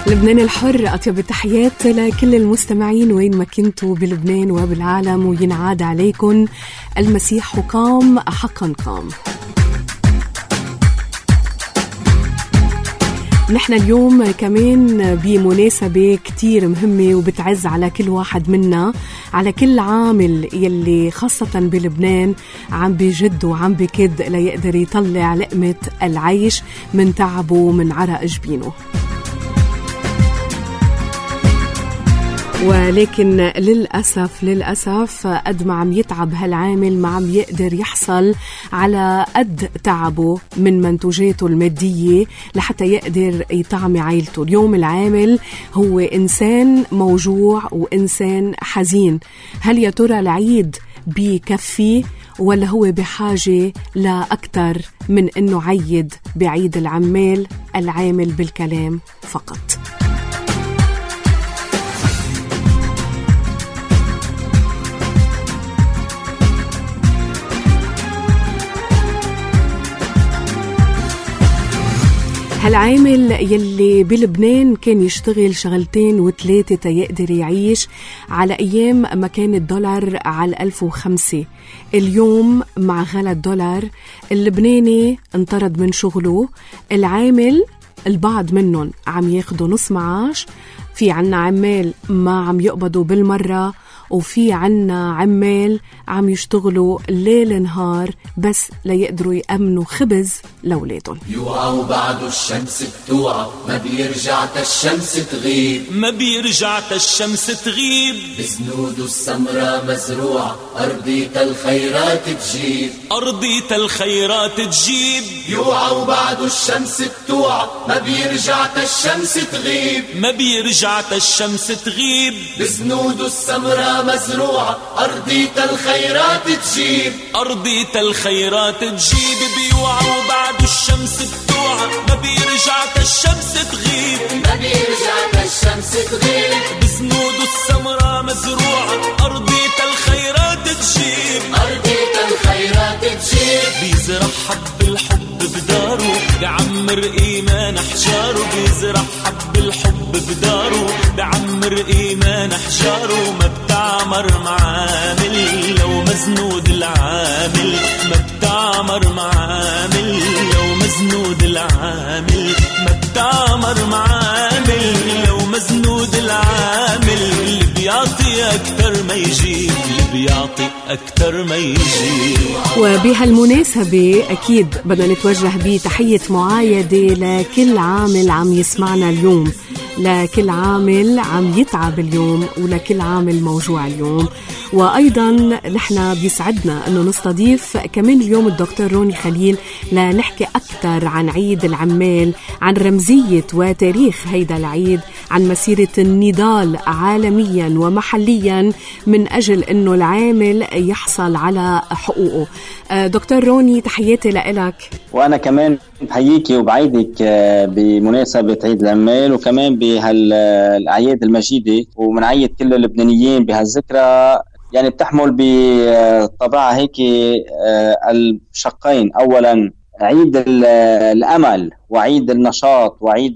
لبنان الحر، أطيب التحيات لكل المستمعين وين ما كنتوا بلبنان وبالعالم، وينعاد عليكم المسيح قام حقا قام. نحن اليوم كمان بمناسبة كتير مهمة وبتعز على كل واحد منا، على كل عامل يلي خاصة بلبنان عم بجد وعم بكد ليقدر يطلع لقمة العيش من تعبه ومن عرق جبينه. ولكن للأسف قد ما عم يتعب هالعامل ما عم يقدر يحصل على قد تعبه من منتوجاته المادية لحتى يقدر يطعم عائلته. اليوم العامل هو إنسان موجوع وإنسان حزين. هل يا ترى العيد بكفي ولا هو بحاجة لأكثر من إنه عيد بعيد العامل بالكلام فقط؟ هالعامل يلي بلبنان كان يشتغل شغلتين وثلاثة تيقدر يعيش على أيام ما كان الدولار على 1005. اليوم مع غلا الدولار اللبناني انطرد من شغله. العامل البعض منهم عم ياخدوا نص معاش، في عنا عمال ما عم يقبضوا بالمرة، وفي عنا عمال عم يشتغلوا ليل نهار بس ليقدروا يأمنوا خبز لأولادهم. يوعوا بعد الشمس بتوعى، ما بيرجع الشمس تغيب، ما بيرجع الشمس تغيب، بزنود السمرة مزروعة، أرضية الخيرات تجيب، أرضية الخيرات تجيب. يوعوا بعد الشمس بتوعى، ما بيرجع الشمس تغيب، ما بيرجع الشمس تغيب، بزنود السمرة مزروعة، أرضية الخيرات تجيب، أرضية الخيرات تجيب. بيوعوا بعد الشمس بتوعى، ما بيرجع الشمس تغيب، ما بيرجع الشمس تغيب، بزنود السمرة مزروعة، أرضية الخيرات تجيب، أرضية الخيرات تجيب. بيزرع حب الحب بداره، بعمر إيمان أحجاره، بيزرع حب الحب بداره، بعمر إيمان أحجاره. ما بتعمر معامل لو مزنود العامل، ما بتعمر معامل لو مزنود العامل، ما بتعمر معامل لو مزنود العامل. اللي بيعطي أكتر ما يجيب، اللي بيعطي أكتر ما يجيب. وبهالمناسبة أكيد بدنا نتوجه بتحية معايدة لكل عامل عم يسمعنا اليوم، لكل عامل عم يتعب اليوم، ولكل عامل موجوع اليوم. وأيضا نحن بيسعدنا أنه نستضيف كمان اليوم الدكتور روني خليل لنحكي أكثر عن عيد العمال، عن رمزية وتاريخ هيدا العيد، عن مسيرة النضال عالميا ومحليا من أجل أنه العامل يحصل على حقوقه. دكتور روني تحياتي لك. وأنا كمان بحييكي وبعيدك بمناسبة عيد العمال، وكمان بهالأعياد المجيدة، ومنعيد كل اللبنانيين بهالذكرى. يعني بتحمل بطبعها هيك الشقين، أولا عيد الأمل وعيد النشاط وعيد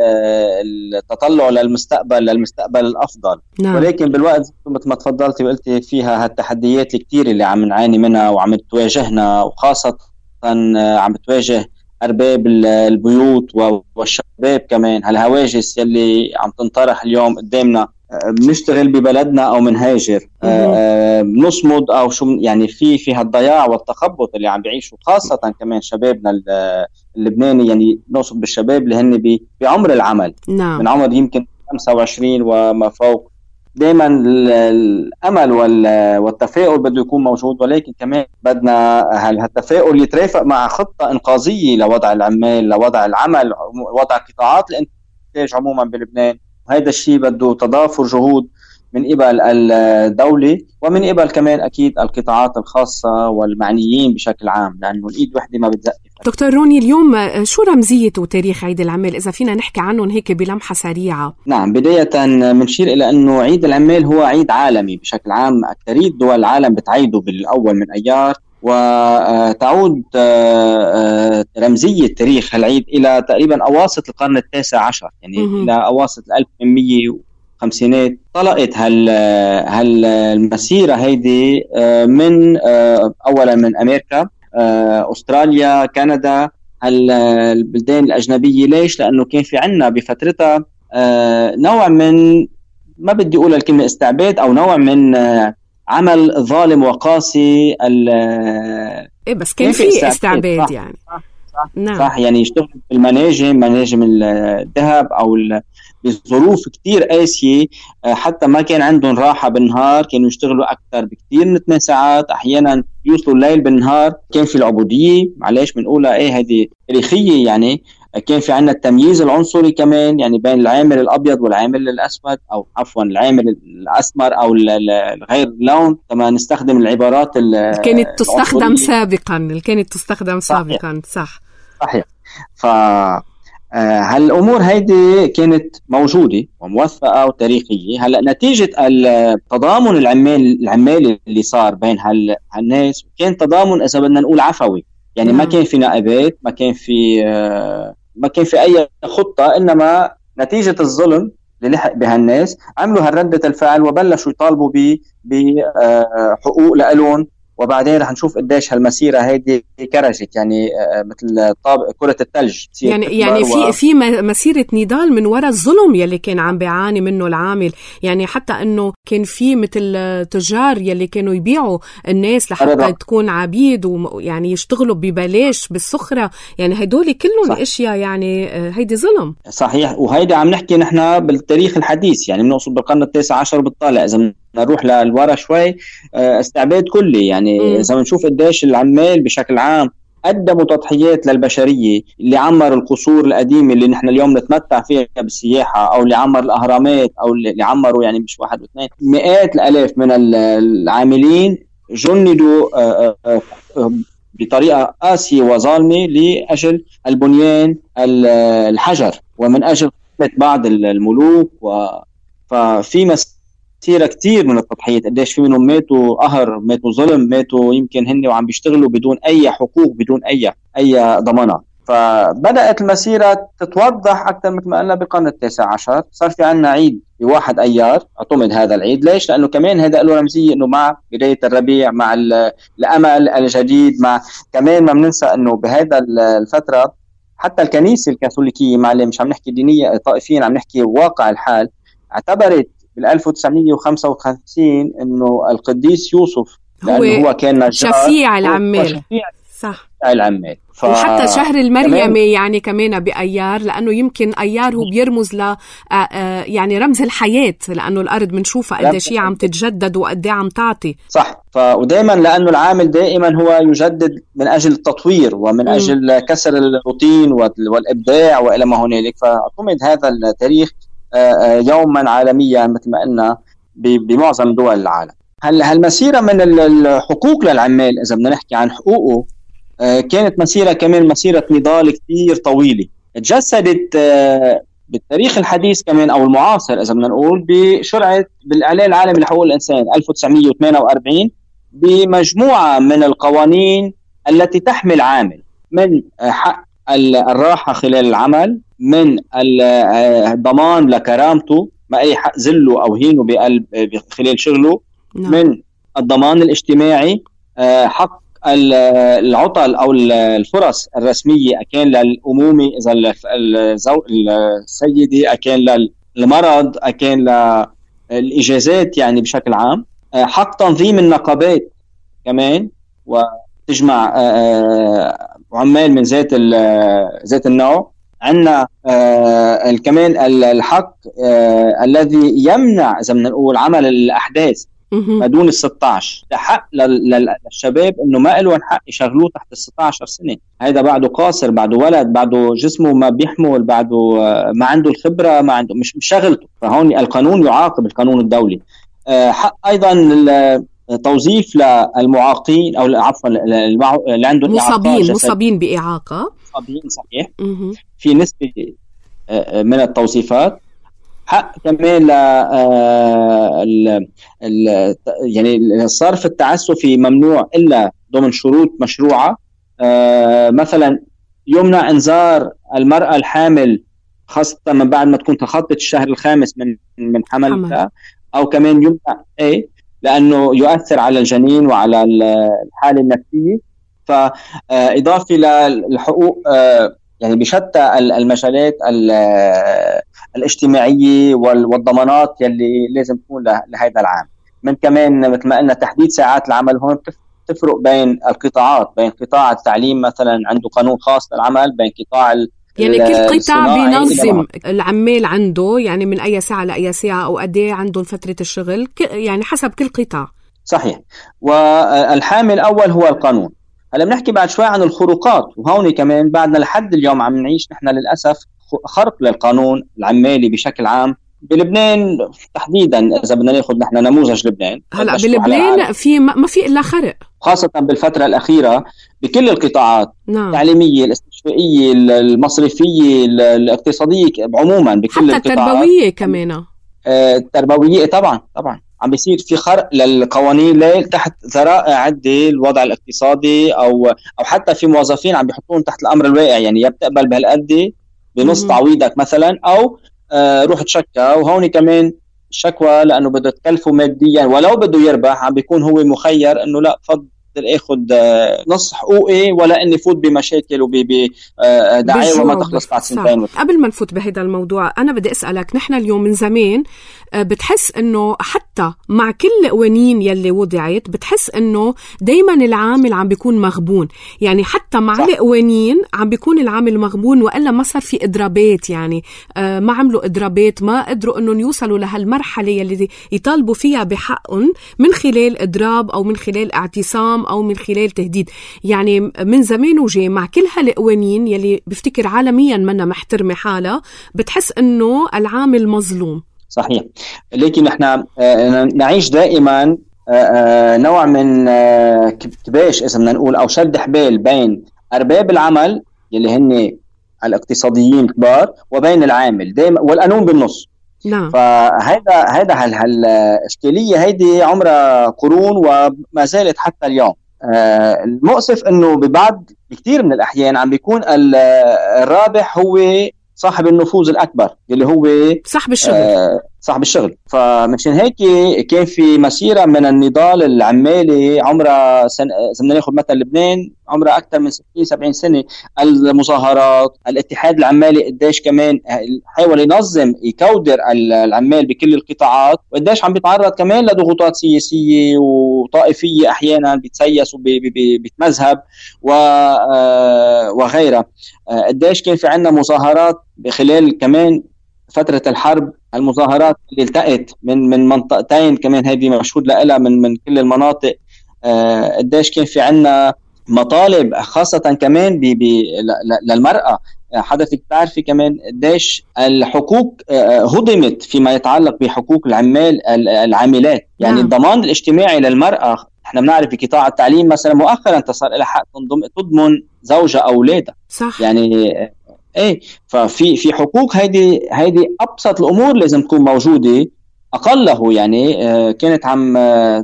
التطلع للمستقبل الأفضل. نعم. ولكن بالوقت مثل ما تفضلتي وقلتي فيها هالتحديات الكتير اللي عم نعاني منها وعم تواجهنا، وخاصة عم تواجه أرباب البيوت والشباب كمان. هالهواجس يلي عم تنطرح اليوم قدامنا، بنشتغل ببلدنا أو منهاجر، بنصمد أو شو، يعني في هالضياع والتخبط اللي عم بيعيشوا خاصة كمان شبابنا اللبناني. يعني نقصد بالشباب اللي هن بعمر العمل. نعم. من عمر يمكن 25 وما فوق. دائما الأمل والتفاؤل بده يكون موجود، ولكن كمان بدنا هالتفاؤل يترافق مع خطة إنقاذية لوضع العمال، لوضع العمل، وضع قطاعات الإنتاج عموما بلبنان. وهذا الشيء بده تضافر جهود من قبل الدولة ومن قبل كمان أكيد القطاعات الخاصة والمعنيين بشكل عام، لأنه الإيد وحدة ما بتزقف. دكتور روني، اليوم شو رمزية وتاريخ عيد العمال إذا فينا نحكي عنهم هيك بلمحة سريعة؟ نعم، بداية منشير إلى أنه عيد العمال هو عيد عالمي بشكل عام. أكثرية دول العالم بتعيده بالأول من أيار، وتعود رمزية تاريخ هالعيد إلى تقريبا أواسط القرن ال19، يعني إلى أواسط 1850. طلقت المسيرة هيدي من أولا من أمريكا، أستراليا، كندا، البلدان الأجنبية. ليش؟ لأنه كان في عنا بفترتها نوع من، ما بدي أقول الكلمة استعباد، أو نوع من عمل ظالم وقاسي. بس كان في استعباد يعني. نعم. صح، يعني يشتغل مناجم الذهب أو بظروف كتير قاسية، حتى ما كان عندهم راحة بالنهار، كانوا يشتغلوا أكثر بكتير من 8 ساعات، أحيانا يوصلوا الليل بالنهار. كان في العبودية، معلش بنقولها هذه تاريخية يعني. كان في عنا التمييز العنصري كمان، يعني بين العامل الأبيض والعامل الأسود، أو عفوا العامل الأسمر أو الغير لون، كما نستخدم العبارات كانت تستخدم سابقا. صح. صحيح. هالأمور هيدي كانت موجودة وموثقة وتاريخية. هلأ نتيجة التضامن العمالي اللي صار بين هالناس، كان تضامن إذا بدنا نقول عفوي، يعني ما كان في نائبات، ما كان في أي خطة، إنما نتيجة الظلم اللي لحق بهالناس عملوا هالردة الفعل وبلشوا يطالبوا بحقوق لألون. وبعدين رح نشوف قديش هالمسيرة هيدي كرجت، يعني مثل كرة الثلج. يعني في مسيرة نضال من وراء الظلم يلي كان عم بيعاني منه العامل. يعني حتى انه كان في مثل تجار يلي كانوا يبيعوا الناس لحتى تكون عبيد، ويعني يشتغلوا ببلاش بالسخرة. يعني هدول كلهم اشياء، يعني هيدي ظلم. صحيح. وهيدي عم نحكي نحن بالتاريخ الحديث، يعني بنقصد بالقرن ال19 بالطالع. إذا نروح للورا شوي، استعباد كلي، يعني إذا بنشوف قديش العمال بشكل عام قدموا تضحيات للبشرية، اللي عمر القصور القديمة اللي نحن اليوم نتمتع فيها بالسياحة، أو اللي عمر الأهرامات، أو اللي عمروا، يعني مش واحد واثنين، مئات الآلاف من العاملين جندوا بطريقة قاسية وظالمة لأجل البنيان الحجر، ومن أجل بعض الملوك. ففي مسيرة كتير من التضحيات، قديش في منهم ماتوا قهر، ماتوا ظلم، ماتوا يمكن هن وعم بيشتغلوا بدون أي حقوق، بدون أي ضمانات. فبدأت المسيرة تتوضح أكثر مثل ما قلنا بالقرن ال19. صار في عنا عيد ب1 أيار، اعتمد هذا العيد. ليش؟ لأنه كمان هذا له رمزية، إنه مع بداية الربيع، مع الأمل الجديد، مع كمان ما بننسى إنه بهذا الفترة حتى الكنيسة الكاثوليكية، معلم مش عم نحكي دينية طائفيا، عم نحكي واقع الحال، اعتبرت بال1955 إنه القديس يوسف هو كان شفيع العمال. صح، العمال. وحتى شهر المريم يعني كمان بأيار، لأنه يمكن أيار هو بيرمز ل يعني رمز الحياة، لأنه الأرض بنشوفها قديش هي عم تتجدد وقديه عم تعطي. صح. ودائما لأنه العامل دائما هو يجدد من أجل التطوير ومن أجل كسر الروتين والإبداع وإلى ما هنالك. فأعتمد هذا التاريخ يوما عالميا مثل ما قلنا بمعظم دول العالم. هالمسيرة من الحقوق للعمال، إذا بدنا نحكي عن حقوقه، كانت مسيرة كمان مسيرة نضال كتير طويلة، تجسدت بالتاريخ الحديث كمان أو المعاصر إذا بدنا نقول بشرعة بالإعلان العالمي لحقوق الإنسان 1948 بمجموعة من القوانين التي تحمل عامل من حق الراحة خلال العمل، من الضمان لكرامته، ما أي حق زله أو هينه خلال شغله، من الضمان الاجتماعي، حق العطل أو الفرص الرسمية، أكان للأمومة إذا السيدة، أكان للمرض، أكان للإجازات يعني بشكل عام، حق تنظيم النقابات كمان، وتجمع عمال من ذات النوع. عندنا كمان الحق الذي يمنع إذا بدنا نقول عمل الأحداث ما دون 16. حق للشباب انه ما لهم حق يشغلوه تحت 16 سنه. هذا بعده قاصر، بعده ولد، بعده جسمه ما بيحمل، بعده ما عنده الخبره، ما عنده مش شغلته. فهون القانون يعاقب، القانون الدولي. حق ايضا توظيف للمعاقين او عفوا اللي عندهم مصابين باعاقه. مصابين، صحيح. في نسبه من التوظيفات. حق كمان يعني الصرف التعسفي ممنوع إلا ضمن شروط مشروعة. مثلا يمنع إنذار المرأة الحامل خاصة من بعد ما تكون تخطت الشهر الخامس من حملها، أو كمان يمنع لأنه يؤثر على الجنين وعلى الحالة النفسية. فإضافة للحقوق يعني بشتى المجالات الاجتماعية والضمانات يلي لازم تكون لهذا العام. من كمان مثل ما قلنا تحديد ساعات العمل. هون تفرق بين القطاعات، بين قطاع التعليم مثلا عنده قانون خاص للعمل، بين قطاع يعني كل قطاع بينظم العمال عنده، يعني من أي ساعة لأي ساعة أو قد ايه عندهم فترة الشغل، يعني حسب كل قطاع. صحيح. والحامل الأول هو القانون. هلا بنحكي بعد شوي عن الخروقات، وهون كمان بعدنا لحد اليوم عم نعيش نحن للأسف خرق للقانون العمالي بشكل عام بلبنان تحديدا. إذا بدنا ناخذ نحن نموذج لبنان، هلا بلبنان ما في إلا خرق، خاصة بالفترة الأخيرة بكل القطاعات. نعم. التعليمية، الاستشفائية، المصرفية، الاقتصادية عموما، بكل حتى القطاعات. التربوية كمان. التربوية طبعا عم بيصير في خرق للقوانين تحت ذرائع عدة الوضع الاقتصادي، أو حتى في موظفين عم بيحطون تحت الأمر الواقع، يعني يا بتقبل بهالقد بنص تعويضك مثلا، أو روح تشكى. وهون كمان الشكوى لأنه بده تكلفه ماديا ولو بده يربح، عم بيكون هو مخير أنه لا فضل اخذ نص حقوقي ولا اني فوت بمشاكل وبدعاوى ما تخلص بعد سنتين. قبل ما نفوت بهذا الموضوع انا بدي اسالك، نحن اليوم من زمان بتحس انه حتى مع كل القوانين يلي وضعت بتحس انه دايما العامل عم بيكون مغبون، يعني حتى مع القوانين عم بيكون العامل مغبون، والا ما صار في اضرابات، يعني ما عملوا اضرابات، ما قدروا انهم يوصلوا لهالمرحله يلي يطالبوا فيها بحقهم من خلال اضراب او من خلال اعتصام أو من خلال تهديد. يعني من زمان وجاي مع كل هالقوانين يلي بفتكر عالميا منا محترمة حالة، بتحس أنه العامل مظلوم. صحيح. لكن نحن نعيش دائما نوع من كباش إذا بدنا نقول، أو شد حبال بين أرباب العمل يلي هن الاقتصاديين الكبار وبين العامل دائما، والقانون بالنص. نعم. فهذا هالإشكالية هيدي عمرها قرون وما زالت حتى اليوم. المؤسف انه بكثير من الاحيان عم بيكون الرابح هو صاحب النفوذ الاكبر اللي هو صاحب الشغل. فمشان هيك كان في مسيرة من النضال العمالي عمرها بدنا ناخذ مثلا لبنان عمرها اكثر من 60-70 سنة. المظاهرات، الاتحاد العمالي قديش كمان حاول ينظم يكودر العمال بكل القطاعات، وقديش عم بيتعرض كمان لضغوطات سياسية وطائفية احيانا بتسيس وبتمذهب وغيرها. قديش كان في عنا مظاهرات بخلال كمان فترة الحرب، المظاهرات اللي التقت من منطقتين كمان هذه مشهود لها من كل المناطق. قديش كان في عنا مطالب خاصة كمان للمرأة. حضرتك تعرفي كمان قديش الحقوق هضمت فيما يتعلق بحقوق العاملات، يعني الضمان الاجتماعي للمرأة. احنا بنعرف في قطاع التعليم مثلا مؤخرا صار لها حق تضمن زوجة أو أولادها. صح. يعني ففي حقوق هيدي أبسط الأمور لازم تكون موجودة. أقله يعني كانت عم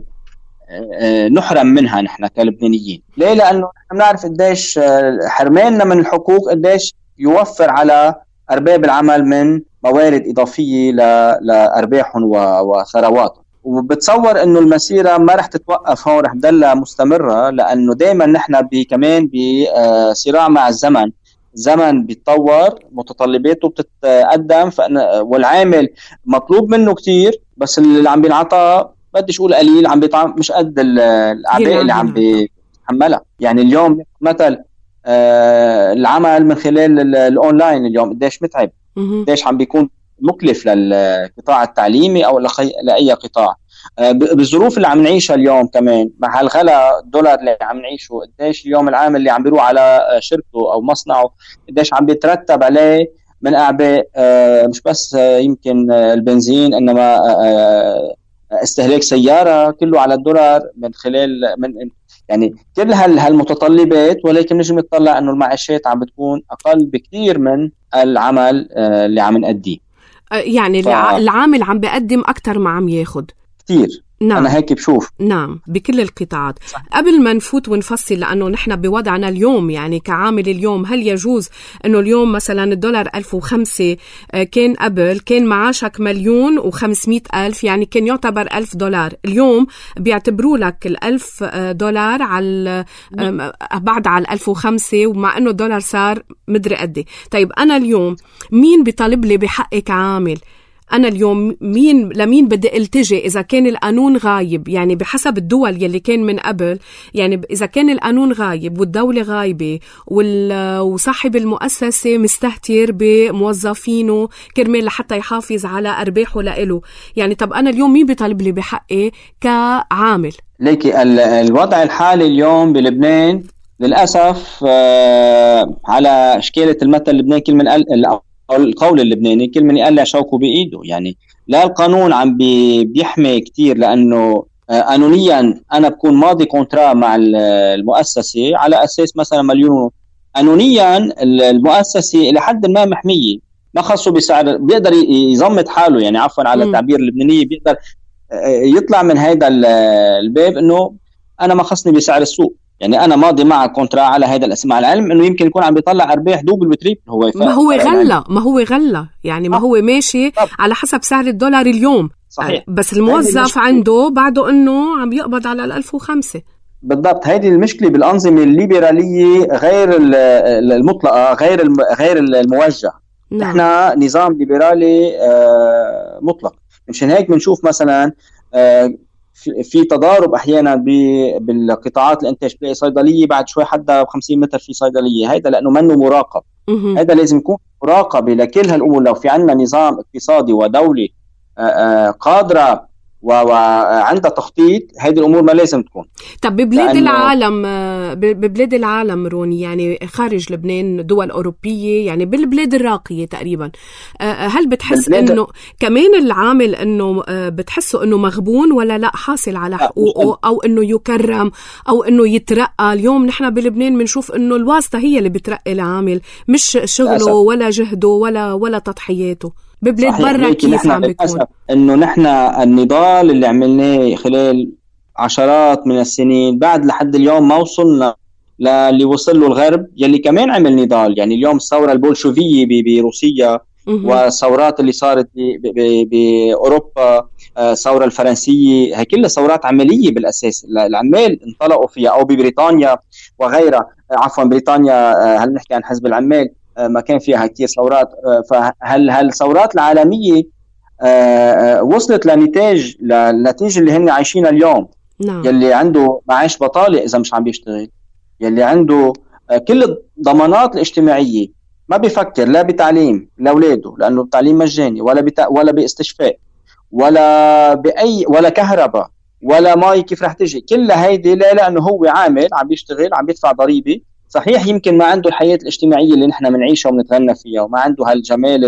نحرم منها نحن كلبنانيين. ليه؟ لأنه نحن بنعرف قديش حرماننا من الحقوق قديش يوفر على أرباب العمل من موارد إضافية لأرباحهم وثرواتهم. وبتصور إنه المسيرة ما رح تتوقف هون، رح تضل مستمرة، لأنه دائما نحن كمان بصراع مع الزمن بيتطور، متطلباته بتتقدم، والعامل مطلوب منه كتير، بس اللي عم بينعطى بديش اقول قليل، عم مش قد الاعباء اللي عم بيتحملها. يعني اليوم مثل العمل من خلال الاونلاين اليوم قديش متعب، قديش عم بيكون مكلف للقطاع التعليمي او لاي قطاع. بالظروف اللي عم نعيشها اليوم كمان مع هالغلا الدولار اللي عم نعيشه، قديش اليوم العامل اللي عم بيروح على شركته او مصنعه قديش عم بيترتب عليه من اعباء، مش بس يمكن البنزين، انما استهلاك سيارة كله على الدولار من خلال يعني كل هالمتطلبات. ولكن نجم نطلع انه المعاشات عم بتكون اقل بكثير من العمل اللي عم نأديه. يعني العامل عم بيقدم اكثر ما عم ياخد. كتير. نعم. أنا هيك بشوف. نعم، بكل القطاعات. صح. قبل ما نفوت ونفصل، لأنه نحن بوضعنا اليوم يعني كعامل اليوم، هل يجوز أنه اليوم مثلا الدولار 1005 كان قبل كان معاشك 1,500,000 يعني كان يعتبر $1000. اليوم بيعتبروا لك $1000 على بعد على 1005، ومع أنه الدولار صار مدري قدي. طيب أنا اليوم مين بيطالب لي بحقي كعامل؟ أنا اليوم لمين بدي التجي إذا كان القانون غايب؟ يعني بحسب الدول يلي كان من قبل، يعني إذا كان القانون غايب والدولة غايبة وصاحب المؤسسة مستهتر بموظفينه كرمال لحتى يحافظ على أرباحه لإله، يعني طب أنا اليوم مين بيطالب لي بحقي كعامل؟ ليكي الوضع الحالي اليوم بلبنان للأسف على شكالة المثل اللبناني كل من القول اللبناني كل من يقلع شوكه بإيده. يعني لا القانون عم بيحمي كتير، لأنه قانونيا أنا بكون ماضي كونترا مع المؤسسة على أساس مثلا 1,000,000. قانونيا المؤسسة إلى حد ما محمية، ما خصه بسعر، بيقدر يضمد حاله، يعني عفوا على التعبير اللبناني، بيقدر يطلع من هذا الباب إنه أنا ما خصني بسعر السوق. يعني أنا ماضي مع كونترا على هذا الاسم، مع العلم إنه يمكن يكون عم بيطلع أرباح دوبل وتريبل. ما هو غلة يعني ما هو ماشي على حسب سعر الدولار اليوم. صحيح. بس الموظف عنده بعده إنه عم يقبض على 1005. بالضبط. هذه المشكلة بالأنظمة الليبرالية غير المطلقة، غير الموجه. نعم. احنا نظام ليبرالي مطلق. مشان هيك بنشوف مثلا في تضارب احيانا بالقطاعات الانتاج، بلاقي صيدليه بعد شوي حدا ب50 متر في صيدليه، هذا لانه منه مراقب. هذا لازم يكون مراقبه لكل هالامور. لو في عندنا نظام اقتصادي ودولي قادره وعندها تخطيط، هذه الامور ما لازم تكون. طب ببلاد العالم روني، يعني خارج لبنان، دول أوروبية، يعني بالبلاد الراقية تقريبا، هل بتحس انه كمان العامل انه بتحسه انه مغبون ولا لا حاصل على حقوقه، او انه يكرم او انه يترقى؟ اليوم نحن بلبنان بنشوف انه الواسطة هي اللي بترقي العامل، مش شغله ولا جهده ولا تضحياته. ببلاد برا كيف عم بيكون؟ انه نحن النضال اللي عملناه خلال عشرات من السنين بعد لحد اليوم ما وصلنا للي وصل له الغرب يلي كمان عمل نضال. يعني اليوم الثورة البولشوفية بروسيا، والثورات اللي صارت بأوروبا، الثورة الفرنسية، هي كلها ثورات عملية بالأساس. العمال انطلقوا فيها، أو ببريطانيا وغيرها. عفوا بريطانيا، هل نحكي عن حزب العمال، ما كان فيها كتير ثورات. فهالثورات العالمية وصلت لنتيجة اللي هن عايشين اليوم. نعم. يلي عنده معاش بطالة إذا مش عم بيشتغل، يلي عنده كل الضمانات الاجتماعية، ما بيفكر لا بتعليم لأولاده لأنه التعليم مجاني، ولا باستشفاء، ولا كهرباء، ولا ماي كيف رح تجي. كلها هيدي لأنه هو عامل، عم بيشتغل، عم بيدفع ضريبة. صحيح يمكن ما عنده الحياة الاجتماعية اللي نحن منعيشها ومنتغنى فيها، وما عنده هالجمال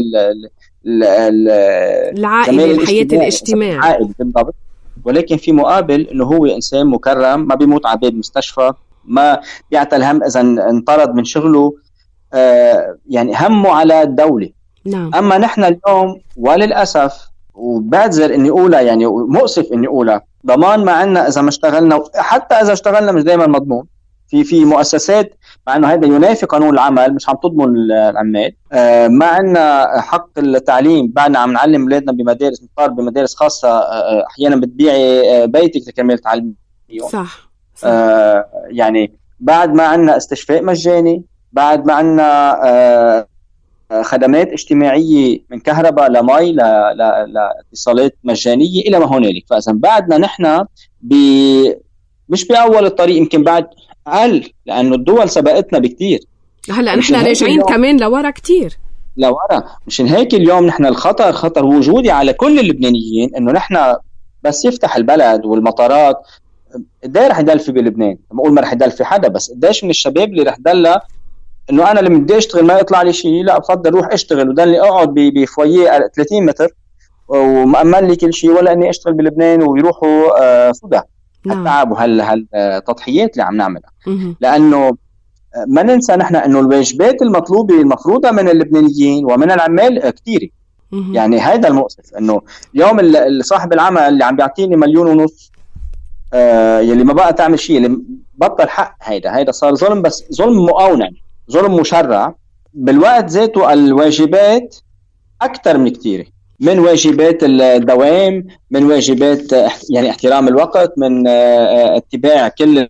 العائلة، الحياة الاجتماعية بالضبط، ولكن في مقابل انه هو انسان مكرم، ما بيموت على باب مستشفى، ما بيعتل هم اذا انطرد من شغله، يعني همه على الدولة. نعم. اما نحن اليوم وللاسف، وبعذر اني اقولها، يعني مؤسف اني اقولها، ضمان ما عندنا اذا ما اشتغلنا، حتى اذا اشتغلنا مش دائما مضمون. في مؤسسات، مع انه هذا ينافي قانون العمل، مش عم تضمن العمال. ما عندنا حق التعليم، بعدنا عم نعلم اولادنا بمدارس مقاربه، بمدارس خاصه، احيانا بتبيعي بيتك لكرمال تعلمي. صح. يعني بعد ما عندنا استشفاء مجاني، بعد ما عندنا خدمات اجتماعيه من كهرباء لمي لاتصالات مجانيه الى ما هنالك. فاذا بعدنا نحن مش باول الطريق، يمكن بعد أقل، لأنه الدول سبقتنا بكتير. هلأ نحن راجعين كمان لورا كتير لورا. مشان هيك اليوم نحن خطر وجودي على كل اللبنانيين، إنه نحن بس يفتح البلد والمطارات، قديه رح يدل في بلبنان؟ بقول ما رح يدل في حدا، بس قديش من الشباب اللي رح دلها إنه أنا اللي بدي أشتغل ما يطلع لي شيء، لا بفضل روح أشتغل ودلني أقعد بفوية 30 متر ومأمن لي كل شيء، ولا إني أشتغل بلبنان ويروحوا سودا. التعب وهالتضحيات اللي عم نعملها. لأنه ما ننسى نحن أنه الواجبات المطلوبة المفروضة من اللبنانيين ومن العمال كتيرة. يعني هذا المؤسف، انه اليوم صاحب العمل اللي عم بيعطيني 1.5 مليون يلي ما بقى تعمل شيء، اللي بطل حق، هيدا صار ظلم، بس ظلم مؤونة، ظلم مشرع. بالوقت ذاته الواجبات أكثر من كتير، من واجبات الدوام، من واجبات يعني احترام الوقت، من اتباع كل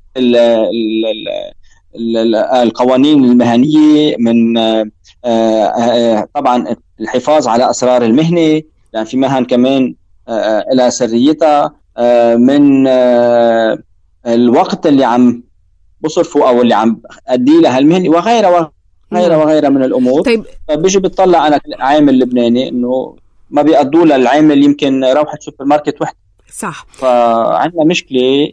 القوانين المهنية، من طبعا الحفاظ على أسرار المهنة، لأن في مهن كمان لها سريتها، من الوقت اللي عم بصرفه أو اللي عم أدي لها المهنة، وغيرها وغيرها من الأمور. طيب. فبيجي بتطلع أنا عامل لبناني إنه ما بيقضوا للعامل يمكن روحة سوبر ماركت واحدة. صح. فعندنا مشكلة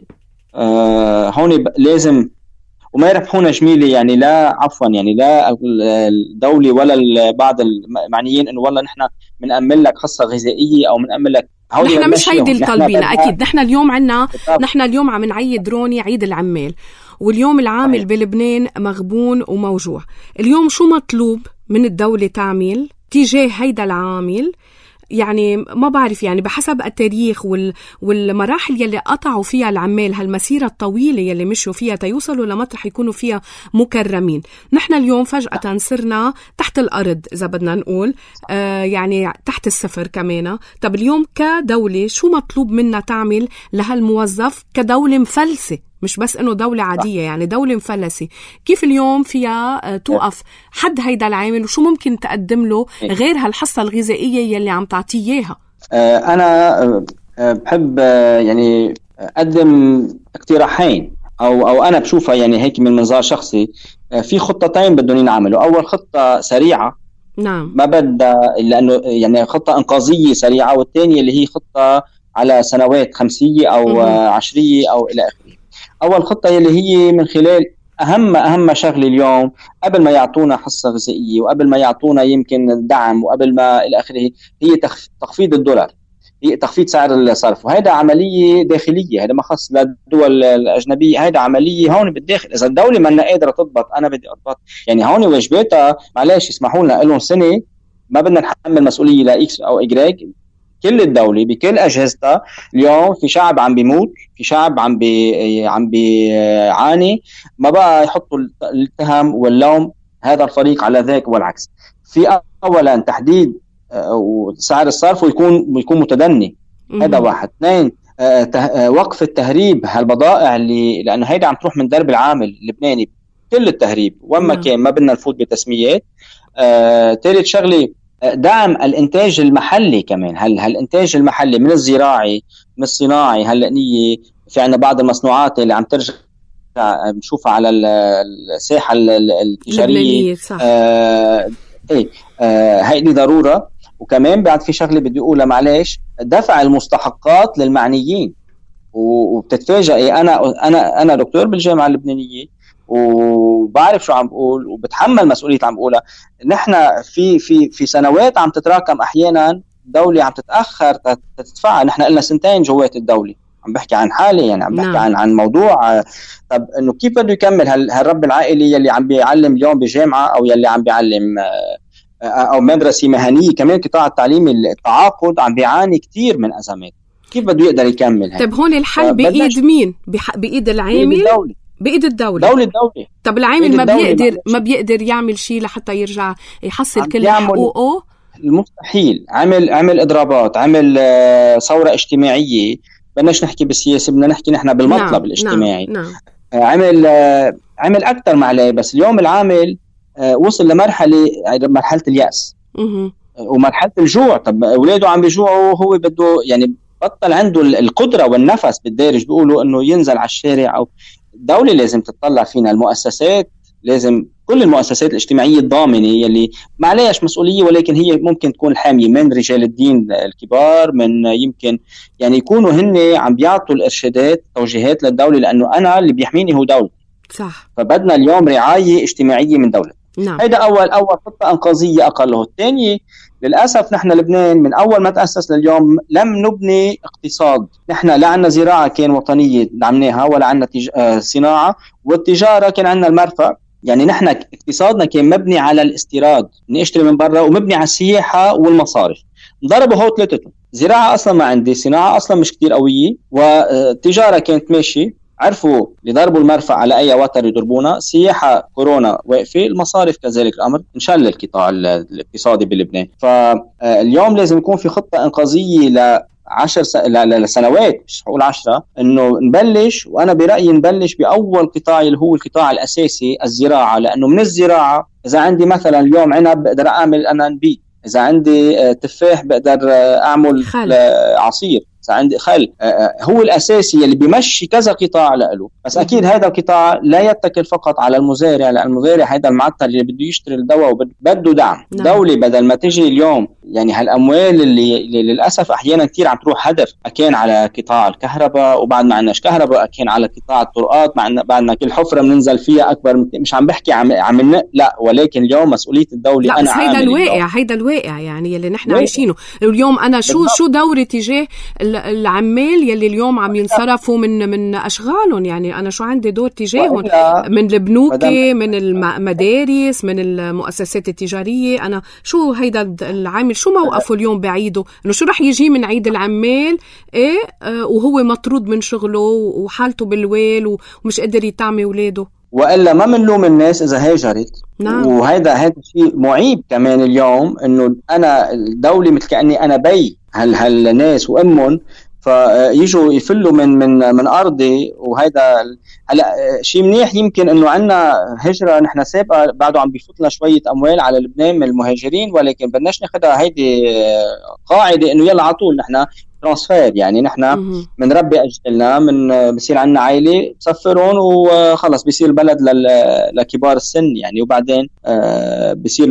هون لازم، وما يربحونا جميلة، يعني لا عفوا، يعني لا الدولة ولا بعض المعنيين إنه والله نحن بنأمن لك حصة غذائية أو بنأمن لك. نحن مش هيدي الطالبين أكيد. نحن اليوم عم نعيد روني عيد العمال، واليوم العامل بلبنان مغبون وموجوع. اليوم شو مطلوب من الدولة تعمل تجاه هيدا العامل؟ يعني ما بعرف، يعني بحسب التاريخ والمراحل يلي قطعوا فيها العمال، هالمسيرة الطويلة يلي مشوا فيها تيوصلوا لمطرح يكونوا فيها مكرمين. نحن اليوم فجأة صرنا تحت الأرض إذا بدنا نقول، يعني تحت الصفر كمان. طب اليوم كدولة شو مطلوب منا تعمل لهالموظف كدولة مفلسة؟ مش بس إنه دولة عادية، يعني دولة مفلسة. كيف اليوم فيها توقف حد هيدا العامل، وشو ممكن تقدم له غير هالحصة الغذائية يلي عم تعطيه إياها؟ أنا بحب يعني أقدم اقتراحين، أو أنا بشوفها يعني هيك من منظار شخصي. في خطتين بدهم ينعملوا. أول خطة سريعة، نعم، ما بدها، لأنه يعني خطة إنقاذية سريعة، والثانية اللي هي خطة على سنوات 5 أو 10 أو إلى آخره. أول خطة اللي هي من خلال أهم شغلة اليوم، قبل ما يعطونا حصة غذائية وقبل ما يعطونا يمكن دعم وقبل ما إلى آخره، هي تخفيض الدولار، هي تخفيض سعر الصرف. وهذا عملية داخلية، هذا ما خص للدول الأجنبية، هذا عملية هون بالداخل. إذا الدولة ما قادرة تضبط، أنا بدي أضبط، يعني هون واجباتها معلش يسمحوا لنا لهم سنة، ما بدنا نحمل مسؤولية لإكس أو إجراج. كل الدولة بكل أجهزتها اليوم في شعب عم بيموت، في شعب عم بيعاني، ما بقى يحطوا الاتهام واللوم هذا الفريق على ذاك والعكس. في أولا تحديد سعر الصرف ويكون متدني، هذا واحد. 2 وقف التهريب هالبضائع اللي، لأنه هيدا عم تروح من درب العامل اللبناني، كل التهريب وما كان، ما بدنا نفوت بتسميات. 3 شغلة دعم الانتاج المحلي كمان. هالانتاج المحلي من الزراعي من الصناعي. هلأنية في عنا بعض المصنوعات اللي عم ترجع نشوفها على الساحة التجارية، هاي دي ضرورة. وكمان بعد في شغلة بدي أقولها معلش، دفع المستحقات للمعنيين. وبتتفاجئ، أنا دكتور بالجامعة اللبنانية وبعرف شو عم بقول وبتحمل مسؤولية عم بقولها. نحن في سنوات عم تتراكم، أحيانا دولة عم تتأخر تدفعها. نحن قلنا 2 جوات الدولة، عم بحكي عن حالي، يعني عم بحكي عن موضوع. طب إنه كيف بده يكمل هالرب العائلي يلي عم بيعلم اليوم بجامعة أو يلي عم بيعلم أو مدرسة مهنية؟ كمان قطاع التعليم التعاقد عم بيعاني كتير من أزمات. كيف بده يقدر يكمل؟ طب هون الحل بإيد مين؟ بإيد العامل؟ بإيد الدولة. دولة. طب العامل ما بيقدر يعمل شيء لحتى يرجع يحصل كل حقوقه؟ المستحيل. عمل إضرابات، عمل ثورة اجتماعية. بدناش نحكي بالسياسة، بدنا نحكي نحن بالمطلب الاجتماعي. نعم. عمل أكتر ما عليه. بس اليوم العامل وصل مرحلة اليأس ومرحلة الجوع. طب أولاده عم بيجوعوا، هو بده يعني بطل عنده القدرة والنفس بالدارج، بيقولوا إنه ينزل على الشارع. أو الدولة لازم تطلع فينا، المؤسسات لازم، كل المؤسسات الاجتماعية الضامنة يلي ما عليهاش مسؤولية، ولكن هي ممكن تكون الحامية، من رجال الدين الكبار، من يمكن يعني يكونوا هن عم بيعطوا الإرشادات توجيهات للدولة، لأنه أنا اللي بيحميني هو دولة. صح. فبدنا اليوم رعاية اجتماعية من دولة. نعم. هيدا أول خطة إنقاذية أقله. الثانية، للأسف نحن لبنان من أول ما تأسس لليوم لم نبني اقتصاد. نحن لا عنا زراعة كان وطنية دعمناها، ولا عنا صناعة، والتجارة كان عنا المرفأ يعني نحن اقتصادنا كان مبني على الاستيراد، نشتري من برا، ومبني على السياحة والمصارف. ضربوا هو ثلاثتهم. زراعة أصلا ما عندي، صناعة أصلا مش كتير قوية، وتجارة كانت ماشي، عرفوا يضربوا المرفأ على أي وتر يضربونا، سياحة كورونا واقفة، المصارف كذلك الأمر، انشل القطاع الاقتصادي بلبنان. فاليوم لازم يكون في خطة إنقاذية لسنوات، مش هقول 10، انه نبلش. وانا برأيي نبلش باول قطاع اللي هو القطاع الاساسي، الزراعة. لانه من الزراعة اذا عندي مثلا اليوم عنب بقدر اعمل انا نبيت، اذا عندي تفاح بقدر اعمل عصير، عندي خل. هو الأساسي اللي بيمشي كذا قطاع له. بس أكيد هذا القطاع لا يتكل فقط على المزارع، لأن المزارع هذا المعطل اللي بده يشتري الدواء وبده دعم. دولة بدل ما تجي اليوم يعني هالأموال اللي للأسف أحيانا كتير عم تروح هدر، أكين على قطاع الكهرباء وبعد ما عندناش كهرباء، أكين على قطاع الطرقات بعد ما كل حفرة بننزل فيها أكبر. مش عم بحكي عم لا، ولكن اليوم مسؤولية الدولة. لا، بس هيدا الواقع يعني اللي نحن عايشينه اليوم. أنا شو دوري تجاه العمال يلي اليوم عم ينصرفوا من أشغالهم؟ يعني أنا شو عندي دور تجاههم؟ من البنوك، من المدارس، من المؤسسات التجارية. أنا شو هيدا العامل شو موقفه اليوم بعيده؟ إنه شو رح يجي من عيد العمال وهو مطرود من شغله وحالته بالويل ومش قادر يطعمي ولاده؟ وإلا ما منلوم الناس إذا هاجرت. نعم. وهذا شيء معيب كمان اليوم، إنه أنا الدولة مثل كأني أنا بي هالناس وأمهم، فيجوا يفلوا من أرضي. وهذا هلا شيء منيح، يمكن إنه عنا هجرة نحن سابقة بعده عم بيفوتنا شوية أموال على لبنان من المهاجرين، ولكن بدناش ناخدها هيدي قاعدة إنه يلا عطول نحن ترانسفير. يعني نحن من ربي أجلنا، من بصير عنا عائلة بسفرون وخلص بيصير البلد لكبار السن يعني، وبعدين بيصير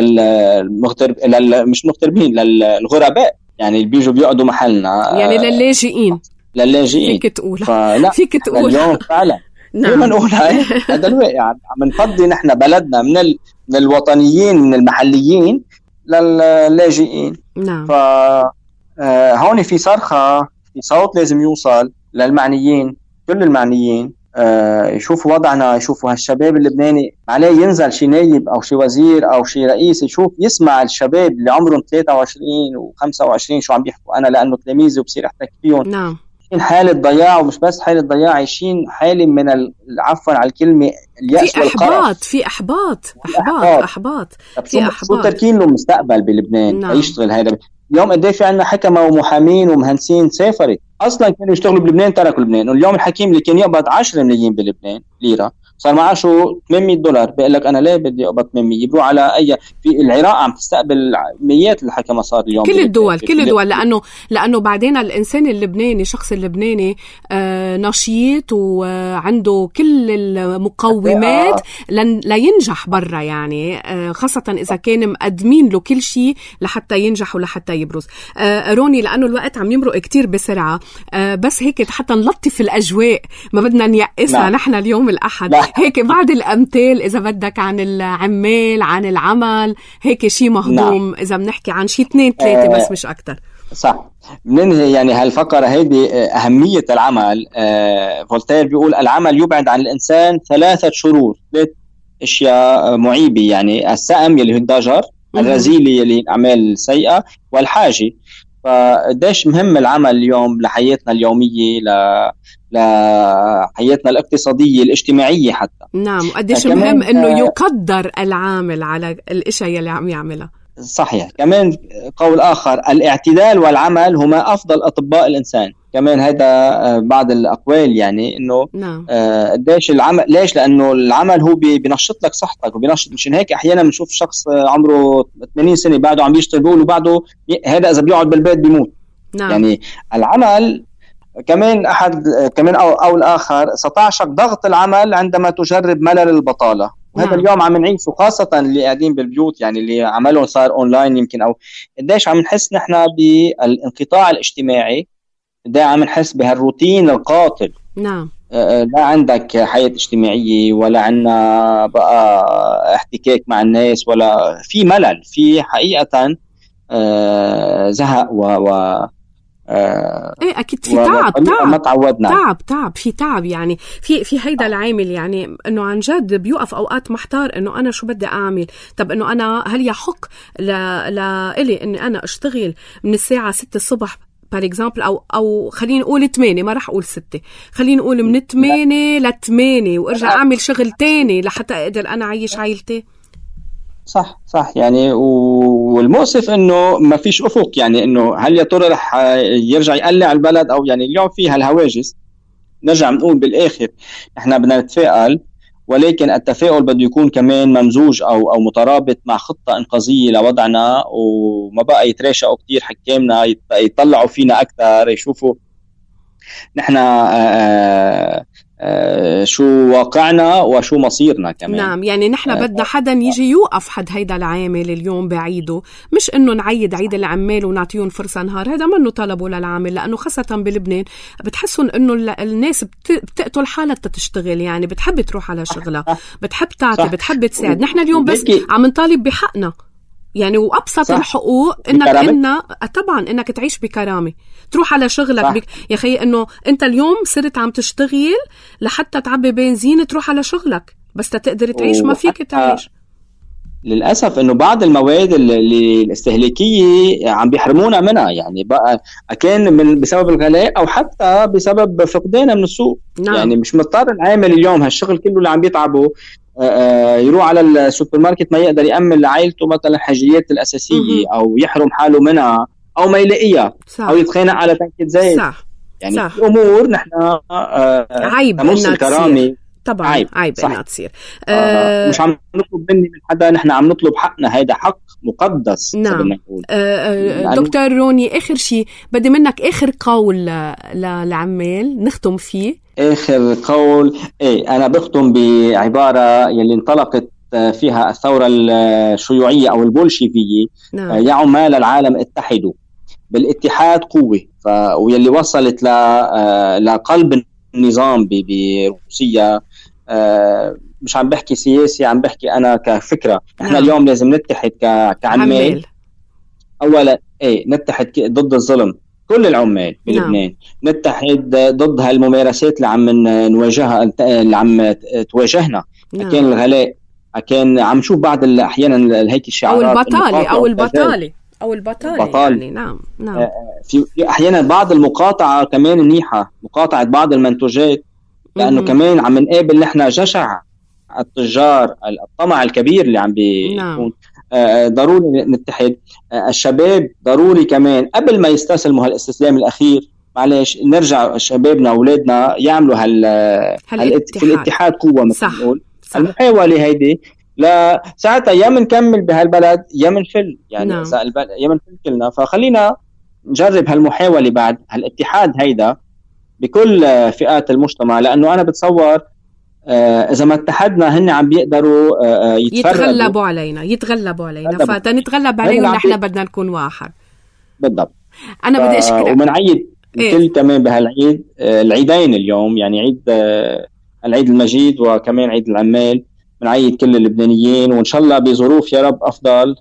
مش مغتربين، للغرباء يعني اللي بيجوا بيقعدوا محلنا، يعني للاجئين فيك تقول. اليوم فعلا نعم. نقول هذا الواقع. عم نفضي نحن بلدنا من الوطنيين، من المحليين للاجئين. نعم. هون في صرخة، في صوت لازم يوصل للمعنيين، كل المعنيين، يشوفوا وضعنا، يشوفوا هالشباب اللبناني عليه ينزل شي نايب أو شي وزير أو شي رئيس، يسمع الشباب اللي عمرهم 23 و25 شو عم بيحكوا. أنا لأنه تلاميذي وبصير أحتك فيهم. نعم. حالة ضياع، ومش بس حالة ضياع، عايشين حالة من عفوا على الكلمة اليأس والقرف. في إحباط. شو تركين له مستقبل بلبنان؟ نعم. يشتغل هذا اليوم. قد ايه في عندنا حكمة ومحامين ومهندسين سافرت اصلا كانوا يشتغلوا بلبنان، تركوا لبنان. واليوم الحكيم اللي كان يقبض 10 ملايين بلبنان ليرة صار معاشه $800. بيقول لك انا ليه بدي اقبض 800؟ يبروا على في العراق عم تستقبل مئات الحكمة صار اليوم كل الدول لانه بعدين الانسان اللبناني، الشخص اللبناني نشيط وعنده كل المقومات لينجح برا، يعني خاصة اذا كان مقدمين له كل شيء لحتى ينجح ولحتى يبرز. روني، لانه الوقت عم يمرق كتير بسرعة، بس هيك حتى نلطف الاجواء، ما بدنا نيأسها. نحن اليوم الأحد هيك بعد الأمثال إذا بدك عن العمال، عن العمل، هيك شيء مهضوم. إذا بنحكي عن شيء 2-3 بس مش أكتر. صح. بننهي يعني هالفقرة هيدي أهمية العمل. فولتير بيقول العمل يبعد عن الإنسان 3 شرور، 3 أشياء معيبة، يعني السأم يلي هو الضجر، الرذيلة يلي الأعمال السيئة، والحاجة. فقديش مهم العمل اليوم لحياتنا اليومية، لحياتنا الاقتصادية الاجتماعية حتى. نعم. وقديش مهم انه يقدر العامل على الاشياء اللي عم يعملها. صحيح. كمان قول آخر، الاعتدال والعمل هما أفضل أطباء الإنسان. كمان هذا بعض الأقوال، يعني إنه نعم. قديش العمل، ليش؟ لأنه العمل هو بينشط لك صحتك وبينشط. مشان هيك أحيانا بنشوف شخص عمره 80 سنة بعده عم بيشتغل، بيقول وبعده هذا إذا بيقعد بالبيت بيموت. نعم. يعني العمل كمان كمان أو الآخر ستعشق ضغط العمل عندما تجرب ملل البطالة. وهذا اليوم عم نعيشه، خاصة اللي قاعدين بالبيوت، يعني اللي عملهم صار أونلاين يمكن، أو قديش عم نحس نحن بالانقطاع الاجتماعي، قديش عم نحس بهالروتين القاتل. نعم. لا عندك حياة اجتماعية، ولا عنا بقى احتكاك مع الناس، ولا في ملل، في حقيقة زهق ايه اكيد في تعب ما تعودنا تعب في تعب يعني في هيدا العامل يعني انه عن جد بيوقف اوقات محتار انه انا شو بدي اعمل. طب انه انا هل يحق لإلي اني انا اشتغل من الساعه 6 الصبح بار اكزامبل او خلينا نقول 8، ما راح اقول 6، خلينا نقول من 8 ل 8 وارجع اعمل شغل تاني لحتى اقدر انا اعيش عائلتي. صح يعني. والمؤسف انه ما فيش افق، يعني انه هل يا ترى رح يرجع يقلع البلد او يعني اليوم فيها الهواجس. نرجع نقول بالاخر احنا بدنا نتفائل، ولكن التفاؤل بده يكون كمان ممزوج او مترابط مع خطه انقاذيه لوضعنا، وما بقى يتراشقوا كتير حكامنا يطلعوا فينا اكثر، يشوفوا نحن شو واقعنا وشو مصيرنا كمان. نعم يعني نحن بدنا حدا يجي يوقف حد هيدا العامل اليوم بعيده، مش انه نعيد عيد العمال ونعطيهم فرصة نهار. هذا منه طلبه للعامل، لانه خاصة بلبنان بتحسون انه الناس بتقتل حالها تشتغل، يعني بتحب تروح على شغلها، بتحب تعطي، بتحب تساعد. نحن اليوم بس عم نطالب بحقنا يعني، وأبسط الحقوق إنك طبعا إنك تعيش بكرامة، تروح على شغلك يا خي، إنه أنت اليوم صرت عم تشتغل لحتى تعبي بنزين تروح على شغلك، بس تقدر تعيش ما فيك تعيش. للأسف إنه بعض المواد اللي الاستهلاكية عم بيحرمونا منها، يعني بقى كان بسبب الغلاء أو حتى بسبب فقدانها من السوق. نعم. يعني مش مضطر العامل اليوم هالشغل كله اللي عم بيتعبه يروح على السوبر ماركت ما يقدر يأمن لعائلته مثلا الحاجيات الأساسية، أو يحرم حاله منها، أو ما يلاقيها، أو يتخانق على تنكة زيت. يعني صح. في أمور نحن عيب إنها تصير، طبعا عيب إنها تصير. مش عم نطلب من حدا، نحن عم نطلب حقنا، هيدا حق مقدس. نعم. دكتور روني، آخر شيء بدي منك آخر قول للعمال نختم فيه. آخر قول أنا بختم بعبارة يلي انطلقت فيها الثورة الشيوعية أو البولشيفية. نعم. يا عمال العالم اتحدوا، بالاتحاد قوة. ويلي وصلت لقلب النظام بروسيا. مش عم بحكي سياسي، عم بحكي أنا كفكرة. احنا اليوم لازم نتحد كعمال. أولا نتحد ضد الظلم، كل العمال بلبنان. نتحد ضد هالممارسات اللي عم نواجهها، اللي عم تواجهنا. كان الغلاء، كان عم نشوف بعض احيانا هيك الشعارات او البطاله يعني. نعم. في احيانا بعض المقاطعه كمان منيحه، مقاطعه بعض المنتوجات، لانه كمان عم نقابل نحن جشع التجار، الطمع الكبير اللي عم بيكون. ضروري نتحد. الشباب ضروري كمان قبل ما يستسلموا هالاستسلام الأخير، معلش نرجع شبابنا وأولادنا يعملوا في الاتحاد قوة مثل ما نقول. المحاولة هيدي لا ساعتها يا منكمل بهالبلد يا منفل، يعني يا منفل كلنا. فخلينا نجرب هالمحاولة بعد هالاتحاد هيدا بكل فئات المجتمع، لأنه أنا بتصور إذا ما اتحدنا هن عم بيقدروا يتغلبوا علينا فتنتغلب عليهم. نحن بدنا نكون واحد بالضبط. أنا بدي أشكرك. ومنعيد الكل كمان بهالعيد، العيدين اليوم، يعني عيد العيد المجيد وكمان عيد العمال. منعيد كل اللبنانيين، وإن شاء الله بظروف يا رب أفضل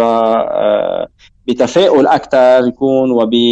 وبتفاؤل أكثر يكون،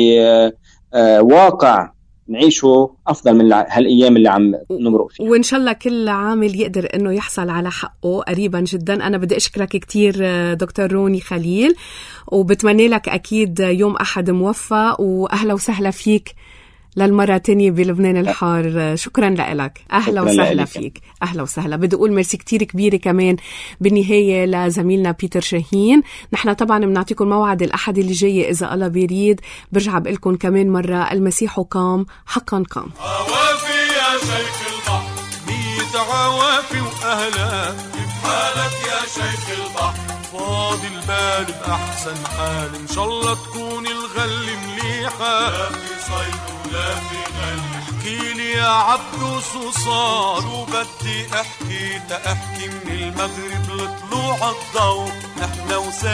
وبواقع نعيشه أفضل من هالأيام اللي عم نمرق فيها. وإن شاء الله كل عامل يقدر إنه يحصل على حقه قريبا جدا. أنا بدي أشكرك كتير دكتور روني خليل، وبتمنى لك أكيد يوم أحد موفق، وأهلا وسهلا فيك للمرة تانية بلبنان الحار. شكرا لك، أهلا وسهلا فيك، أهلا وسهلا. بدي أقول ميرسي كتير كبيرة كمان بالنهاية لزميلنا بيتر شاهين. نحن طبعا بنعطيكم موعد الأحد اللي جاي إذا الله بيريد. برجع بقلكم كمان مرة المسيح قام، حقا قام. عوافي يا شيخ البحر، 100 عوافي وأهلا، كيف حالك يا شيخ البحر؟ فاضي البال بأحسن حال، إن شاء الله تكون الغل مليحة، لا في صيد ولا في غل. احكيلي يا عبدو صوصار، شو بدي احكي من المغرب لطلوع الضوء. نحن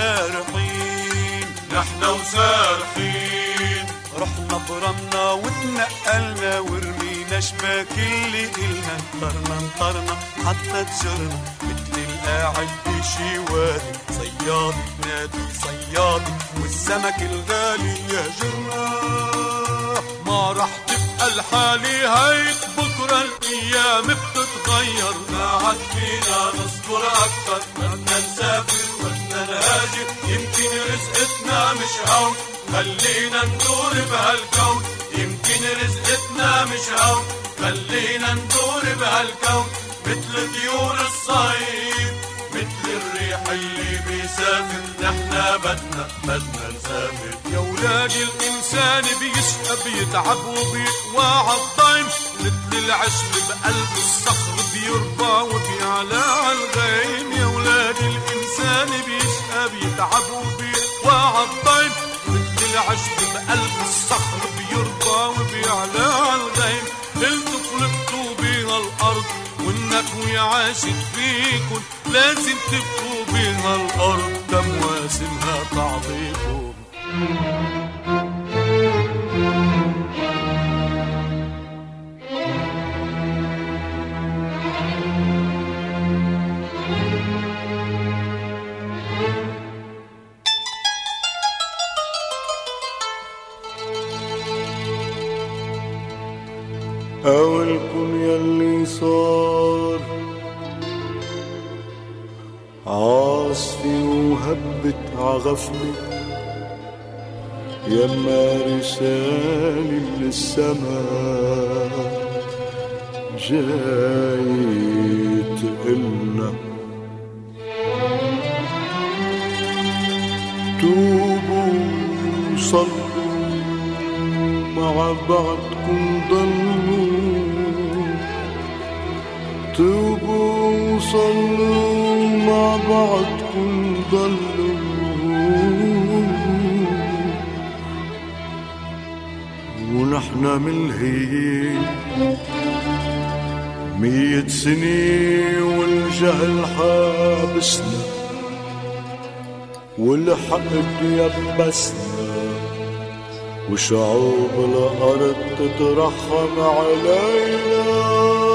وسارحين رحنا برمنا واتنقلنا، ورمينا شباك اللي إلنا، انطرنا حتى تجرنا مثل القاعد بشي وادي. صيادي نادي صيادي، والسمك الغالي يا جرنا. ما رح تبقى الحالي هيك، بكرة الأيام بتتغير. ما عاد فينا نصبر أكتر، بدنا نسافر بدنا نهاجر، يمكن رزقتنا مش هون، خلينا ندور بهالكون. يمكن رزقتنا مش هون، خلينا ندور بهالكون. مثل طيور الصيف، مثل الريح اللي بيسافر، نحنا بدنا نسافر. يا ولاد الإنسان بيشقى بيتعب وبيقوى عالضيم، مثل العشب بقلب الصخر بيرضى وبيعلى عالغيم. يا ولاد الإنسان بيشقى بيتعب وبيقوى عالضيم، مثل العشب بقلب الصخر بيرضى وبيعلى عالغيم. قلتوا خلقتوا بها الأرض والنكوي عاشت فيكن، لازم تبقوا بها الأرض تمواسمها تعطيكم. أولكن يلي صار عاصفي وهبت عغفلي، يما رسالي من السماء جاي تقلنا توبوا وصلوا مع بعضكم ضلوا، توبوا وصلوا مع بعضكم ضلوا، ونحن ملهيين 100 سنة والجهل حابسنا والحقد يبسنا، وشعوب الأرض تترحم علينا.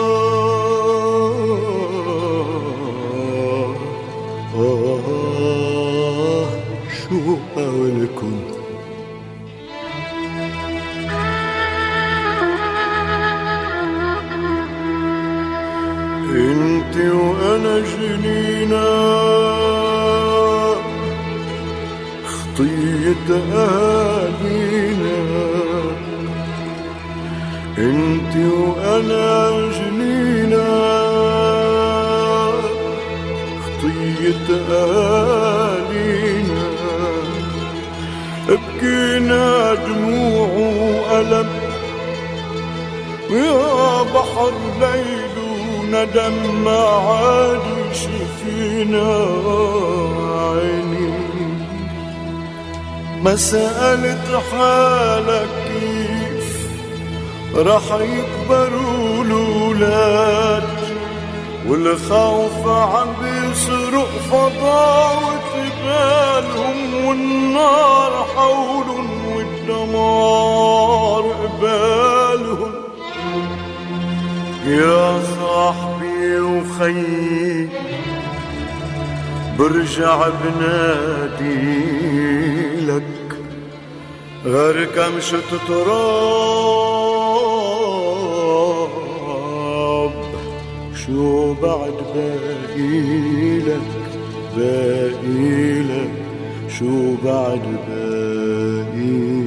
شو قولكم؟ انت وانا جنينا خطية أهالينا، انت وانا جنينا خطية أهالينا، بكينا دموع وألم يا بحر ليل وندم، ما عاد شفينا عيني، ما سألت حالك كيف رح يكبروا الولاد، والخوف عم بيسرق فضاوة بالهم، والنار حولهم والدمار قبالهم. يا صاحبي وخيي برجع بنادي لك غير كمشة تراب، شو بعد باقي لك شو بعد باقي